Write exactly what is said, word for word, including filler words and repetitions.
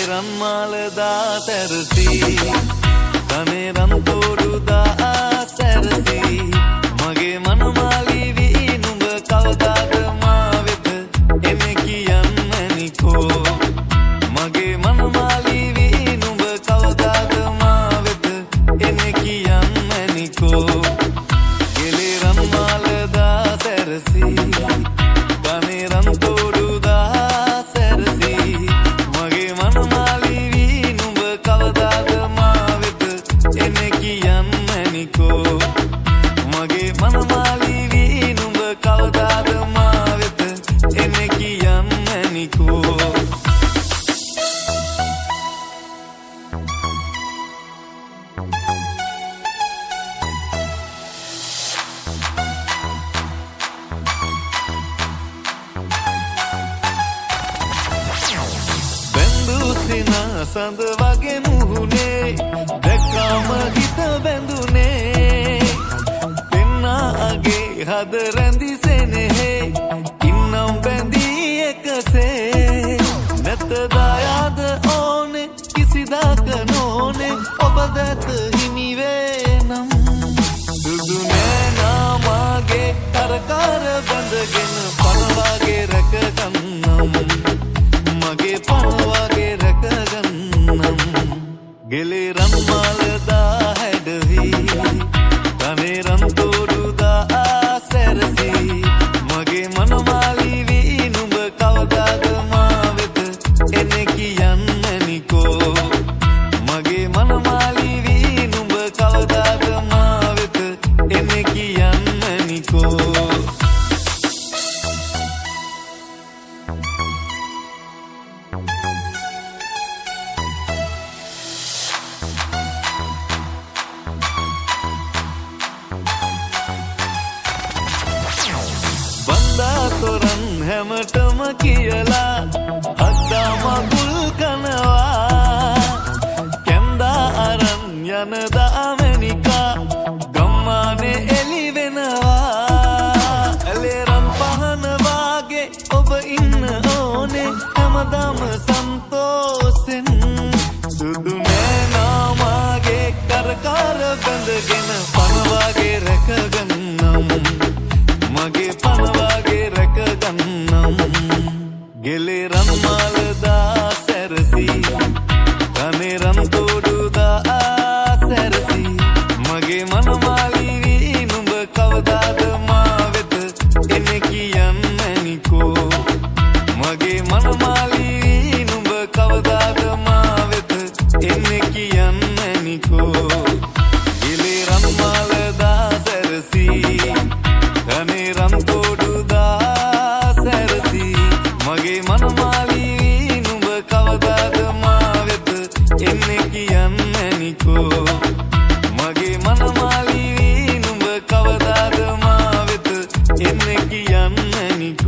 රන්මාලදා සැරසි තනේ රන් තෝරුදා සැරසි මගේ මනමාලි වී නුඹ කවදාද මා වෙත එන්නේ කියන්නනිකෝ මගේ මනමාලි වී නුඹ කවදාද මා වෙත එන්නේ කියන්නනිකෝ ගෙලේ රන්මාලදා සැරසි තනේ රන් තෝරුදා සැරසි මගේ මනමාලි වී නුඹ කවදාද මා වෙත එන්නේ කියන්නනිකෝ මගේ මනමාලි වී නුඹ කවදාද මා වෙත එන්නේ කියන්නනිකෝ සඳ වගේ මුහුණේ දැක්කාම හිත බැඳුනේ පෙන්නා අගේ හද රැඳි සෙනෙහේ ඉන්නම් බැඳී එකසේ නැත දායාද ඕනේ කිසිදාක නෝනේ ඔබ දැත හිමි වේනම් සුදු නෑනා මාගේ කරකාර බැඳගෙන පන වගේ රැකගන්නම් මගේ පන වගේ රැකගන්නම් ගෙලේ රන්මාලදා හැඩවි තනේ රන් තෝරුදා සැරසි මගේ මනමාලි වී නුඹ කවදාද මා වෙත එන්නේ කියන්නනිකෝ මගේ මනමාලි වී නුඹ කවදාද මා වෙත එන්නේ කියන්නනිකෝ තොරන් හැමටම කියලා අද්දා මගුල් කනවා කැන්දා අරන් යන දාමනිකා ගම්මානේ එලි වෙනවා ඇලේ රන් පහන වාගේ ඔබ ඉන්න ඕනේ හැමදාම සන්තෝසෙන් සුදු නෑනා මාගේ කරකාර බැඳගෙන පන වාගේ රැකගන්නම් මගේ පන වාගේ රැකගන්නම් ගෙලේ රන්මාලදා සැරසි තනේ රන් තෝරුදා සැරසි මගේ මනමාලි වී නුඹ කවදාද මා වෙත එන්නේ කියන්නනිකෝ මගේ මනමාලි වී නුඹ කවදාද මා වෙත එන්නේ කියන්නනිකෝ ගෙලේ රන්මාලදා සැරසි තනේ රන් තෝරුදා සැරසි මගේ මනමාලි වී නුඹ කවදාද මා වෙත එන්නේ කියන්නනිකෝ මගේ මනමාලි වී නුඹ කවදාද මා වෙත එන්නේ කියන්නනිකෝ